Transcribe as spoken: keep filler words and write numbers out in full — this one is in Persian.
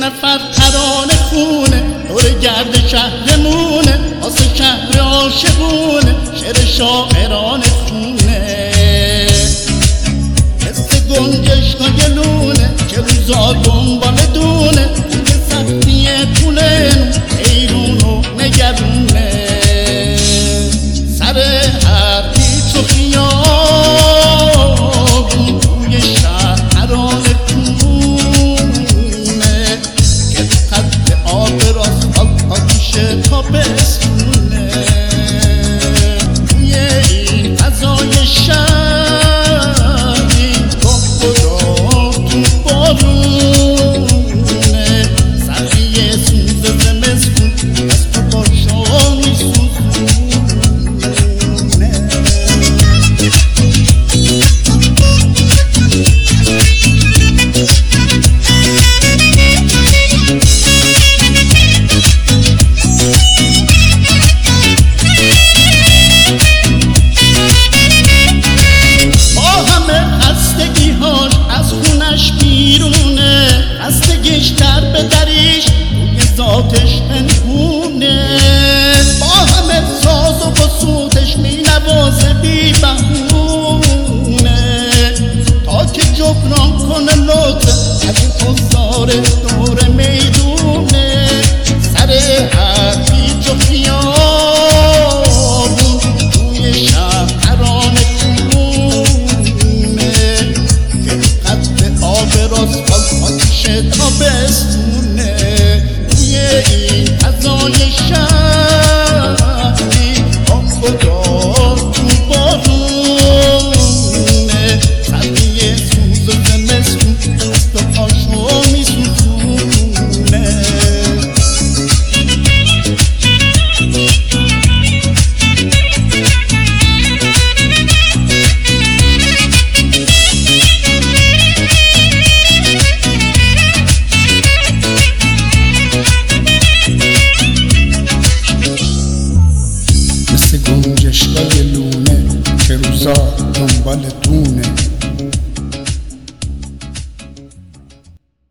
نفر ترانه خونه دور گرد شهرمونه واسه شهر عاشقونه شعر شاعران خونه مثل گنجشکای لونه که روزا دنبال دونه که سختی پولن ایرونو نگرونه سر هر پیچ و خیابون توی شهر ترانه خونه که قد آب راست آتیش تابستونه توی این فضای شهری با خدا تو بارونه سقی سوز زمستون از تو باشا میسوزونه خستگیش در به دریش توی ذاتش پنهونه با همه ساز و بسوتش می نوازه بی بهونه تا که جبران کنه لطفه از این حضار دور میدونه سر هر پیچ و خیابون توی شهر ترانه خونه که قد آب راست آتیش تابستونه توی این فضای شهری با خدا تو بارونه سقی سوز و زمستون از تو پاشو میسوزونه گنجشکای لونه که روزا دنبال دونه